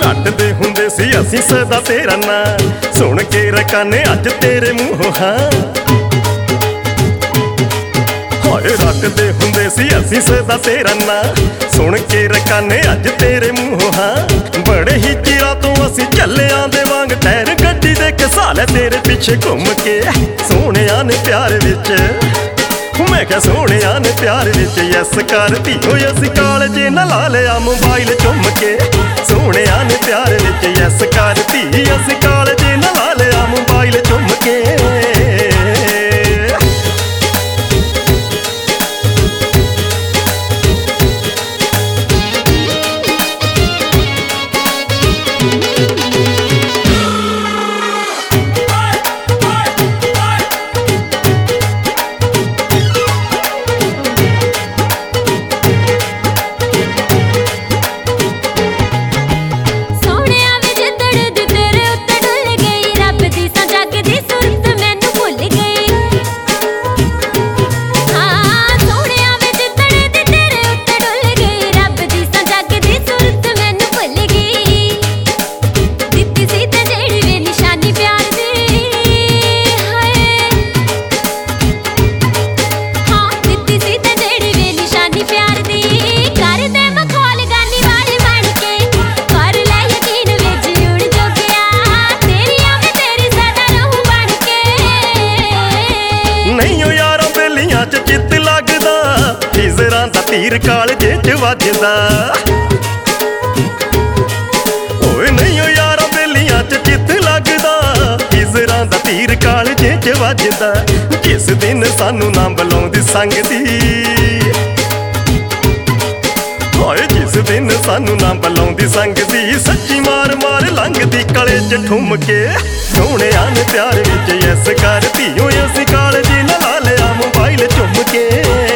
रटदे हुंदे सी असीं सदा तेरा नां, सुन के रकाने अज तेरे मूंहों हां। हाय रटदे हुंदे सी असीं सदा तेरा नां, सुन के रकाने अज तेरे मूंहों हां। बड़े ही चिरां तों असीं चलियां दे वांग टैर गड्डी दे घसा लै तेरे पिछे घुम के। सोहणिया ने प्यार विच मैं क्या सोहणिया ने प्यार विच यस कर धीओ असीं कालजे न ला लिया मोबाइल चुम के। सोहणिया ने प्यार विच यस कर धी असीं कालजे न ला लिया मोबाइल चुम के। तीर कालजे च वजदा ओए नहीं ओ यारा बेलियां च चित लगदा। हिजरां दा तीर कालजे च वजदा। जिस दिन सानू ना बुलाउंदी संगदी, हाय जिस दिन सानू ना बुलाउंदी संगदी, सच्ची मार मार लंघदी गले च ठुम के। सोहणिया ने प्यार विच यस कर धीओ असीं कालजे न ला लिया मोबाइल चुम के।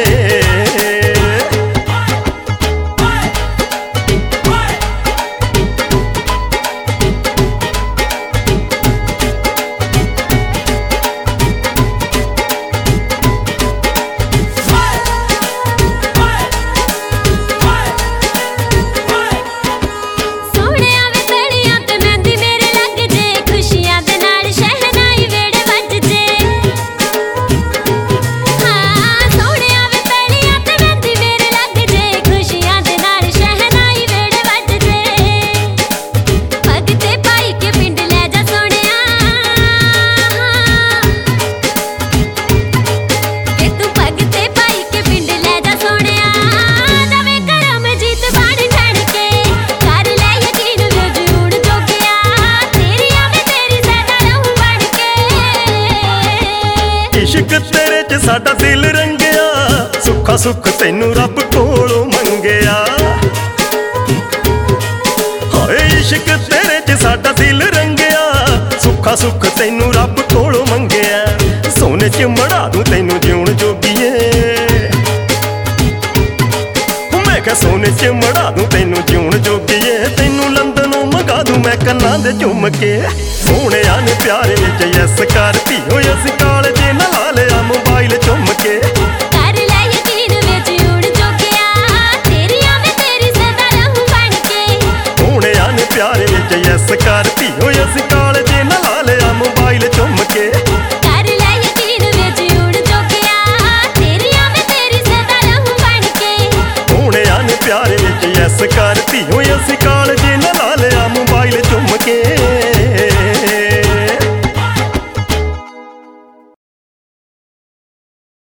इश्क तेरे च साडा दिल रंगिया, सुखा सुख तैनू रब कोलों मंगिया। हाय इश्क तेरे च साडा दिल रंगिया, सुखा सुख तैनू रब कोलों मंगिया। सोने च मड़ा दूं तैनू जीउण जोगीए, मैं क्या सोने च मड़ा दूं तैनू जीउण जोगीए। तैनू लंदनों मंगा दूं मैं कन्नां दे झुम के। सोहणिया ने प्यार विच यस कर धीओ असीं कालजे न ला लिया मोबाइल चुम के। कर लै यकीन विच उड़ जोगिया, तेरियां मैं तेरी सदा रहूं बन के। सोहणिया ने प्यार विच यस कर धीओ असीं